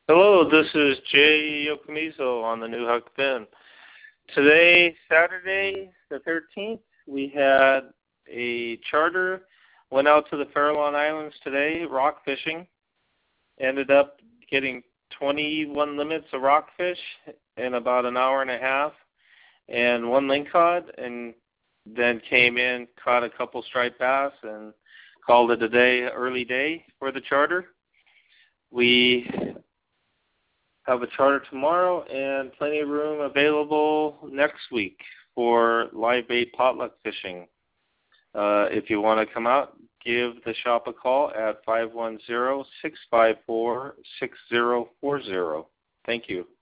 Hello, this is Jay Yokomizo on the New Huck Finn. Today, Saturday the 13th, we had a charter, went out to the Farallon Islands today, rock fishing. Ended up getting 21 limits of rockfish in about an hour and a half and one lingcod, and then came in, caught a couple striped bass, and called it a day, early day for the charter. We have a charter tomorrow and plenty of room available next week for live bait potluck fishing. If you want to come out, give the shop a call at 510-654-6040. Thank you.